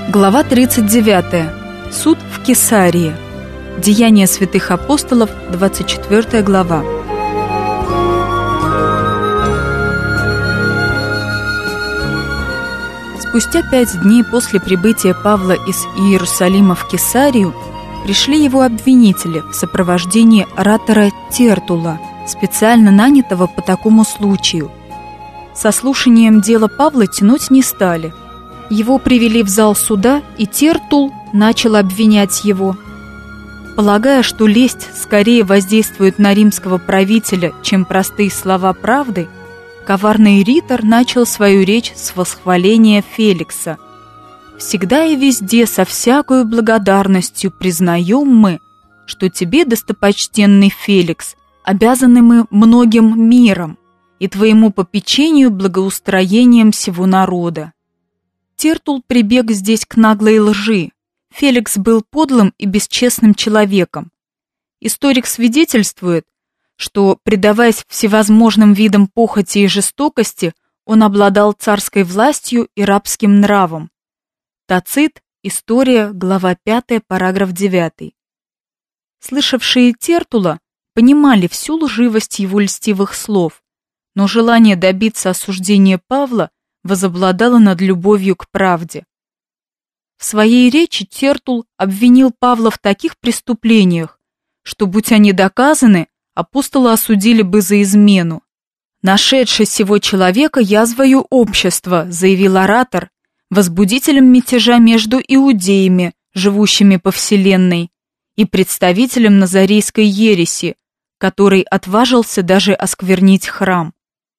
Глава 39. Суд в Кесарии. Деяния святых апостолов, 24 глава. Спустя 5 дней после прибытия Павла из Иерусалима в Кесарию пришли его обвинители в сопровождении оратора Тертула, специально нанятого по такому случаю. Со слушанием дела Павла тянуть не стали. Его привели в зал суда, и Тертул начал обвинять его. Полагая, что лесть скорее воздействует на римского правителя, чем простые слова правды, коварный ритор начал свою речь с восхваления Феликса. «Всегда и везде со всякою благодарностью признаем мы, что тебе, достопочтенный Феликс, обязаны мы многим миром и твоему попечению благоустроением всего народа». Тертул прибег здесь к наглой лжи. Феликс был подлым и бесчестным человеком. Историк свидетельствует, что, предаваясь всевозможным видам похоти и жестокости, он обладал царской властью и рабским нравом. Тацит, История, глава 5, параграф 9. Слышавшие Тертула понимали всю лживость его льстивых слов, но желание добиться осуждения Павла возобладало над любовью к правде. В своей речи Тертул обвинил Павла в таких преступлениях, что, будь они доказаны, апостолы осудили бы за измену. «Нашедший сего человека язвою общества», заявил оратор, возбудителем мятежа между иудеями, живущими по вселенной, и представителем назарейской ереси, который отважился даже осквернить храм.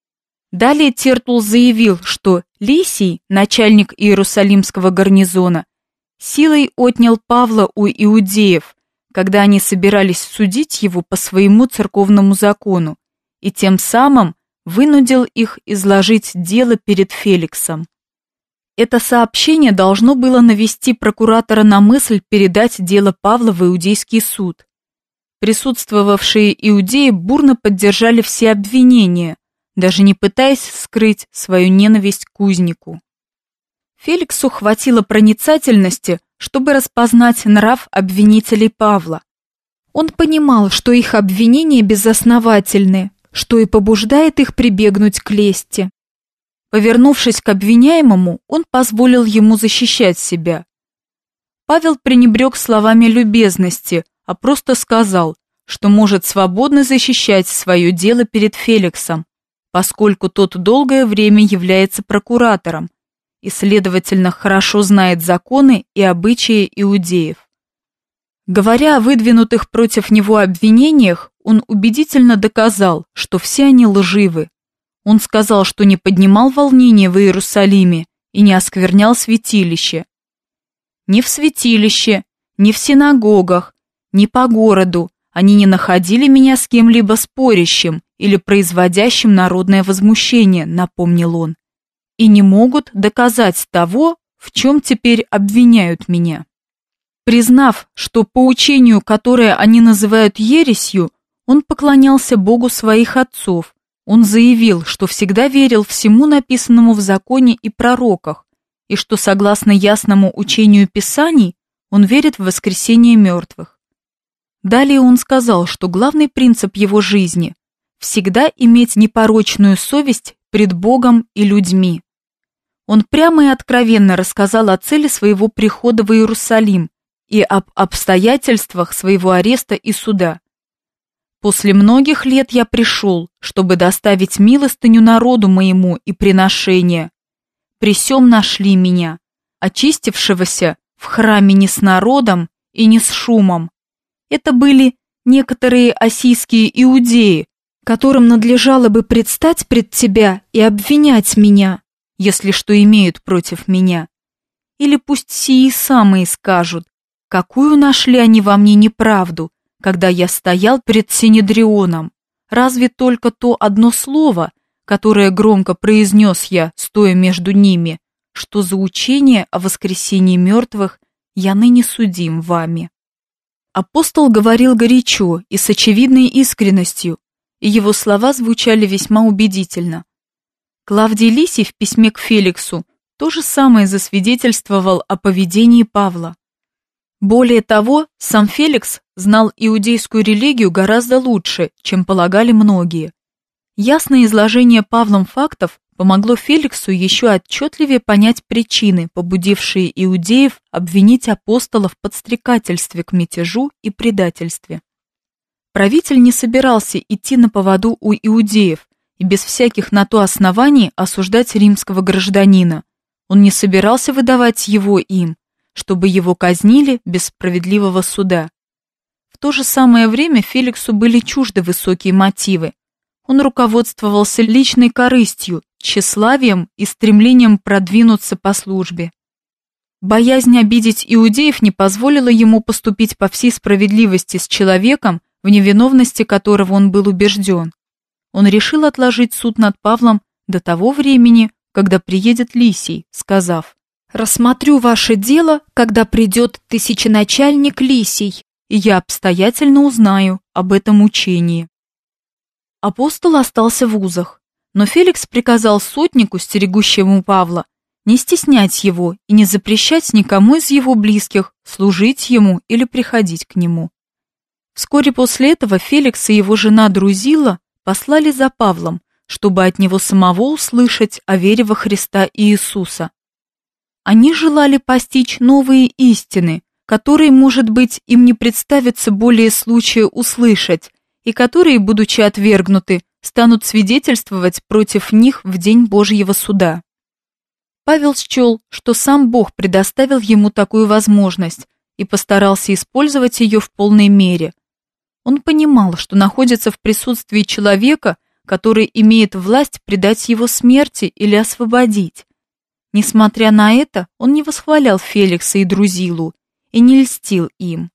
Далее Тертул заявил, что Лисий, начальник Иерусалимского гарнизона, силой отнял Павла у иудеев, когда они собирались судить его по своему церковному закону, и тем самым вынудил их изложить дело перед Феликсом. Это сообщение должно было навести прокуратора на мысль передать дело Павла в иудейский суд. Присутствовавшие иудеи бурно поддержали все обвинения, даже не пытаясь скрыть свою ненависть к узнику. Феликсу хватило проницательности, чтобы распознать нрав обвинителей Павла. Он понимал, что их обвинения безосновательны, что и побуждает их прибегнуть к лести. Повернувшись к обвиняемому, он позволил ему защищать себя. Павел пренебрег словами любезности, а просто сказал, что может свободно защищать свое дело перед Феликсом, поскольку тот долгое время является прокуратором и, следовательно, хорошо знает законы и обычаи иудеев. Говоря о выдвинутых против него обвинениях, он убедительно доказал, что все они лживы. Он сказал, что не поднимал волнения в Иерусалиме и не осквернял святилище. Ни в святилище, ни в синагогах, ни по городу они не находили меня с кем-либо спорящим или производящим народное возмущение, напомнил он, и не могут доказать того, в чем теперь обвиняют меня. Признав, что по учению, которое они называют ересью, он поклонялся Богу своих отцов, он заявил, что всегда верил всему написанному в законе и пророках, и что, согласно ясному учению Писаний, он верит в воскресение мертвых. Далее он сказал, что главный принцип его жизни – всегда иметь непорочную совесть пред Богом и людьми. Он прямо и откровенно рассказал о цели своего прихода в Иерусалим и об обстоятельствах своего ареста и суда. «После многих лет я пришел, чтобы доставить милостыню народу моему и приношение. При сем нашли меня, очистившегося в храме не с народом и не с шумом. Это были некоторые ассийские иудеи, которым надлежало бы предстать пред тебя и обвинять меня, если что имеют против меня. Или пусть сии самые скажут, какую нашли они во мне неправду, когда я стоял перед Синедрионом. Разве только то одно слово, которое громко произнес я, стоя между ними, что за учение о воскресении мертвых я ныне судим вами». Апостол говорил горячо и с очевидной искренностью, и его слова звучали весьма убедительно. Клавдий Лисий в письме к Феликсу то же самое засвидетельствовал о поведении Павла. Более того, сам Феликс знал иудейскую религию гораздо лучше, чем полагали многие. Ясное изложение Павлом фактов помогло Феликсу еще отчетливее понять причины, побудившие иудеев обвинить апостола в подстрекательстве к мятежу и предательстве. Правитель не собирался идти на поводу у иудеев и без всяких на то оснований осуждать римского гражданина. Он не собирался выдавать его им, чтобы его казнили без справедливого суда. В то же самое время Феликсу были чужды высокие мотивы. Он руководствовался личной корыстью, тщеславием и стремлением продвинуться по службе. Боязнь обидеть иудеев не позволила ему поступить по всей справедливости с человеком, в невиновности которого он был убежден. Он решил отложить суд над Павлом до того времени, когда приедет Лисий, сказав: «Рассмотрю ваше дело, когда придет тысяченачальник Лисий, и я обстоятельно узнаю об этом учении». Апостол остался в узах, но Феликс приказал сотнику, стерегущему Павла, не стеснять его и не запрещать никому из его близких служить ему или приходить к нему. Вскоре после этого Феликс и его жена Друзила послали за Павлом, чтобы от него самого услышать о вере во Христа и Иисуса. Они желали постичь новые истины, которые, может быть, им не представится более случая услышать, и которые, будучи отвергнуты, станут свидетельствовать против них в день Божьего суда. Павел счел, что сам Бог предоставил ему такую возможность и постарался использовать ее в полной мере. Он понимал, что находится в присутствии человека, который имеет власть предать его смерти или освободить. Несмотря на это, он не восхвалял Феликса и Друзилу и не льстил им.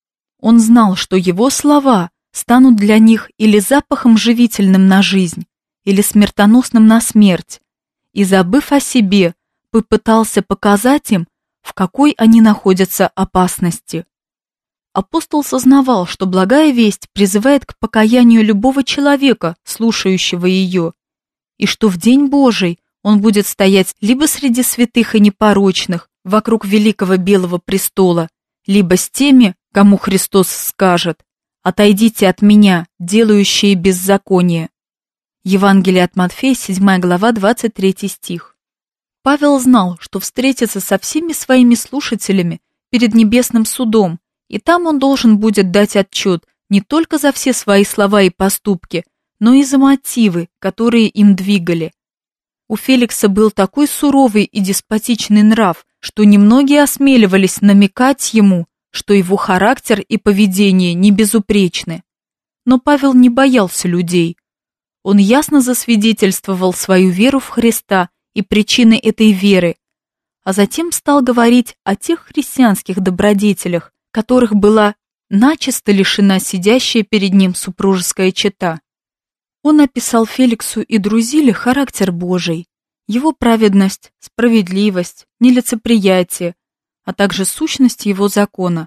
Он знал, что его слова станут для них или запахом живительным на жизнь, или смертоносным на смерть, и, забыв о себе, попытался показать им, в какой они находятся опасности. Апостол сознавал, что благая весть призывает к покаянию любого человека, слушающего ее, и что в день Божий он будет стоять либо среди святых и непорочных, вокруг великого белого престола, либо с теми, кому Христос скажет: «Отойдите от меня, делающие беззаконие». Евангелие от Матфея, 7 глава, 23 стих. Павел знал, что встретится со всеми своими слушателями перед небесным судом, и там он должен будет дать отчет не только за все свои слова и поступки, но и за мотивы, которые им двигали. У Феликса был такой суровый и деспотичный нрав, что немногие осмеливались намекать ему, что его характер и поведение не безупречны. Но Павел не боялся людей. Он ясно засвидетельствовал свою веру в Христа и причины этой веры, а затем стал говорить о тех христианских добродетелях, которых была начисто лишена сидящая перед ним супружеская чета. Он описал Феликсу и Друзиле характер Божий, его праведность, справедливость, нелицеприятие, а также сущность его закона.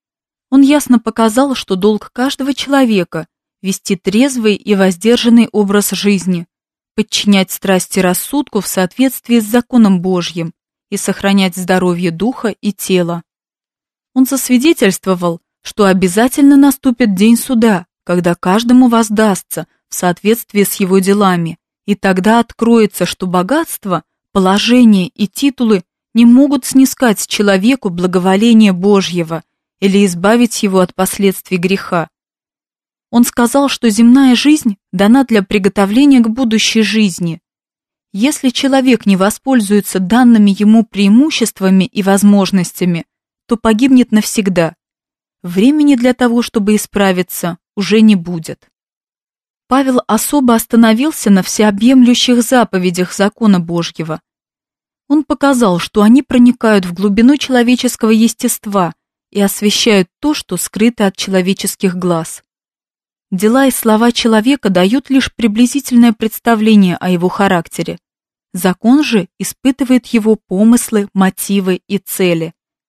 Он ясно показал, что долг каждого человека – вести трезвый и воздержанный образ жизни, подчинять страсти рассудку в соответствии с законом Божьим и сохранять здоровье духа и тела. Он засвидетельствовал, что обязательно наступит день суда, когда каждому воздастся в соответствии с его делами, и тогда откроется, что богатство, положение и титулы не могут снискать человеку благоволение Божьего или избавить его от последствий греха. Он сказал, что земная жизнь дана для приготовления к будущей жизни. Если человек не воспользуется данными ему преимуществами и возможностями, то погибнет навсегда. Времени для того, чтобы исправиться, уже не будет. Павел особо остановился на всеобъемлющих заповедях закона Божьего. Он показал, что они проникают в глубину человеческого естества и освещают то, что скрыто от человеческих глаз. Дела и слова человека дают лишь приблизительное представление о его характере. Закон же испытывает его помыслы, мотивы и цели.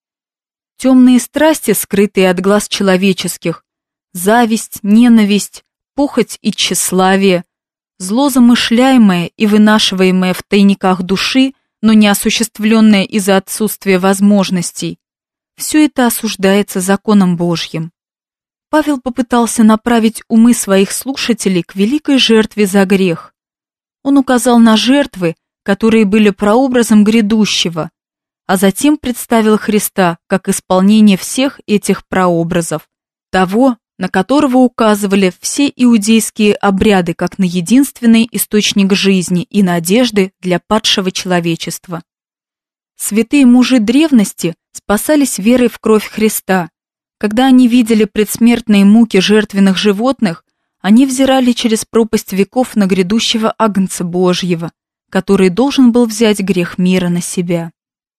Темные страсти, скрытые от глаз человеческих, зависть, ненависть, похоть и тщеславие, зло замышляемое и вынашиваемое в тайниках души, но не осуществленное из-за отсутствия возможностей, все это осуждается законом Божьим. Павел попытался направить умы своих слушателей к великой жертве за грех. Он указал на жертвы, которые были прообразом грядущего, а затем представил Христа как исполнение всех этих прообразов, того, на которого указывали все иудейские обряды как на единственный источник жизни и надежды для падшего человечества. Святые мужи древности спасались верой в кровь Христа. Когда они видели предсмертные муки жертвенных животных, они взирали через пропасть веков на грядущего Агнца Божьего, который должен был взять грех мира на себя.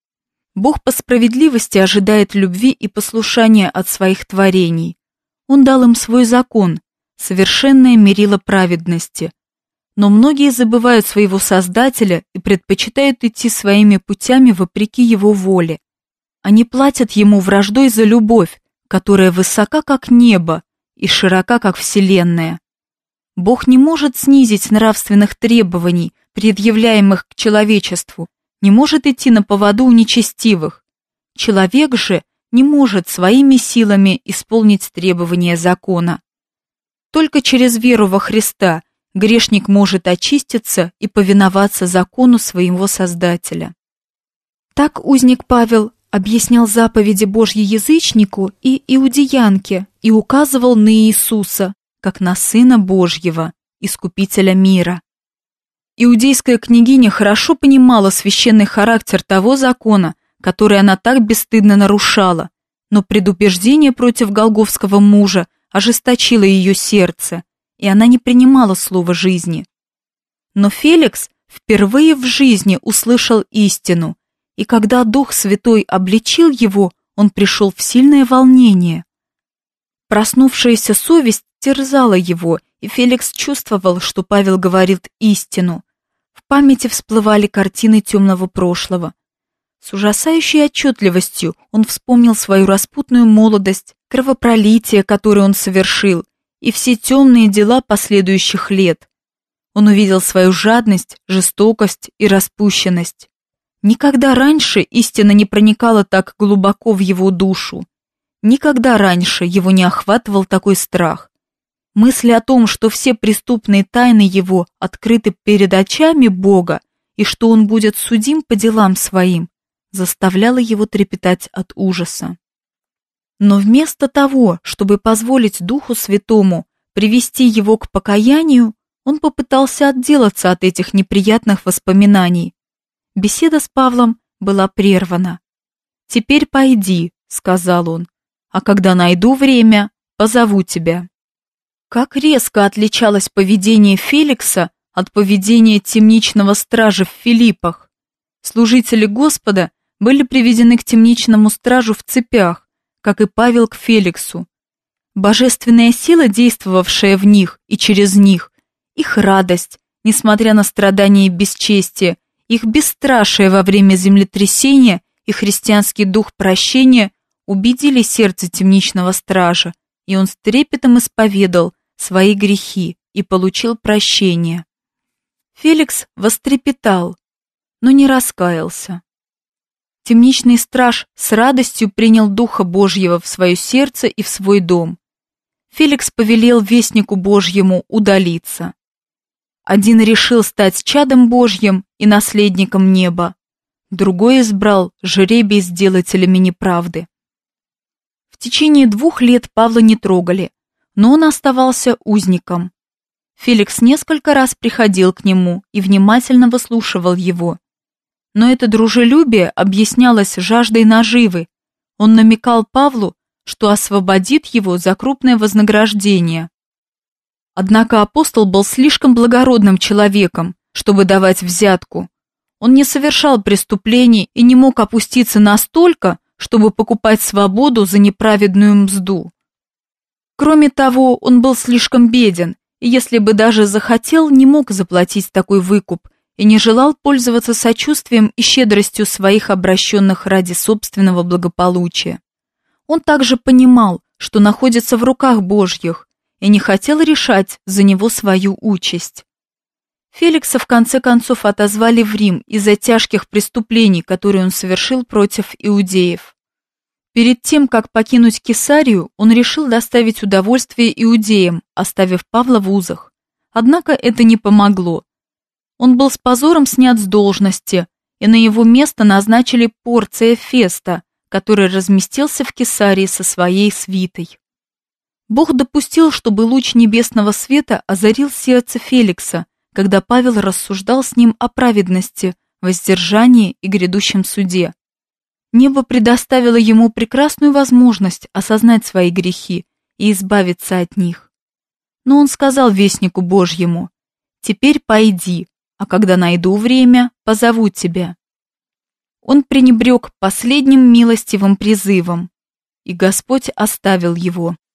Бог по справедливости ожидает любви и послушания от своих творений. Он дал им свой закон, совершенное мерило праведности. Но многие забывают своего Создателя и предпочитают идти своими путями вопреки Его воле. Они платят Ему враждой за любовь, которая высока, как небо, и широка, как вселенная. Бог не может снизить нравственных требований, предъявляемых к человечеству, не может идти на поводу у нечестивых. Человек же не может своими силами исполнить требования закона. Только через веру во Христа грешник может очиститься и повиноваться закону своего Создателя. Так узник Павел объяснял заповеди Божьи язычнику и иудеянке и указывал на Иисуса, как на Сына Божьего, Искупителя мира. Иудейская княгиня хорошо понимала священный характер того закона, который она так бесстыдно нарушала, но предубеждение против голгофского мужа ожесточило ее сердце, и она не принимала слова жизни. Но Феликс впервые в жизни услышал истину, и когда Дух Святой обличил его, он пришел в сильное волнение. Проснувшаяся совесть терзала его, и Феликс чувствовал, что Павел говорит истину. В памяти всплывали картины темного прошлого. С ужасающей отчетливостью он вспомнил свою распутную молодость, кровопролитие, которое он совершил, и все темные дела последующих лет. Он увидел свою жадность, жестокость и распущенность. Никогда раньше истина не проникала так глубоко в его душу. Никогда раньше его не охватывал такой страх. Мысль о том, что все преступные тайны его открыты перед очами Бога и что он будет судим по делам своим, заставляла его трепетать от ужаса. Но вместо того, чтобы позволить Духу Святому привести его к покаянию, он попытался отделаться от этих неприятных воспоминаний. Беседа с Павлом была прервана. «Теперь пойди», — сказал он, — «а когда найду время, позову тебя». Как резко отличалось поведение Феликса от поведения темничного стража в Филиппах. Служители Господа были приведены к темничному стражу в цепях, как и Павел к Феликсу. Божественная сила, действовавшая в них и через них, их радость, несмотря на страдания и бесчестие, их бесстрашие во время землетрясения и христианский дух прощения убедили сердце темничного стража, и он с трепетом исповедал свои грехи и получил прощение. Феликс вострепетал, но не раскаялся. Темничный страж с радостью принял Духа Божьего в свое сердце и в свой дом. Феликс повелел вестнику Божьему удалиться. Один решил стать чадом Божьим и наследником неба, другой избрал жребий с делателями неправды. В течение 2 лет Павла не трогали, но он оставался узником. Феликс несколько раз приходил к нему и внимательно выслушивал его. Но это дружелюбие объяснялось жаждой наживы. Он намекал Павлу, что освободит его за крупное вознаграждение. Однако апостол был слишком благородным человеком, чтобы давать взятку. Он не совершал преступлений и не мог опуститься настолько, чтобы покупать свободу за неправедную мзду. Кроме того, он был слишком беден, и если бы даже захотел, не мог заплатить такой выкуп и не желал пользоваться сочувствием и щедростью своих обращенных ради собственного благополучия. Он также понимал, что находится в руках Божьих, и не хотел решать за него свою участь. Феликса в конце концов отозвали в Рим из-за тяжких преступлений, которые он совершил против иудеев. Перед тем, как покинуть Кесарию, он решил доставить удовольствие иудеям, оставив Павла в узах. Однако это не помогло. Он был с позором снят с должности, и на его место назначили Порция Феста, который разместился в Кесарии со своей свитой. Бог допустил, чтобы луч небесного света озарил сердце Феликса, когда Павел рассуждал с ним о праведности, воздержании и грядущем суде. Небо предоставило ему прекрасную возможность осознать свои грехи и избавиться от них. Но он сказал вестнику Божьему: «Теперь пойди, а когда найду время, позову тебя». Он пренебрег последним милостивым призывом, и Господь оставил его.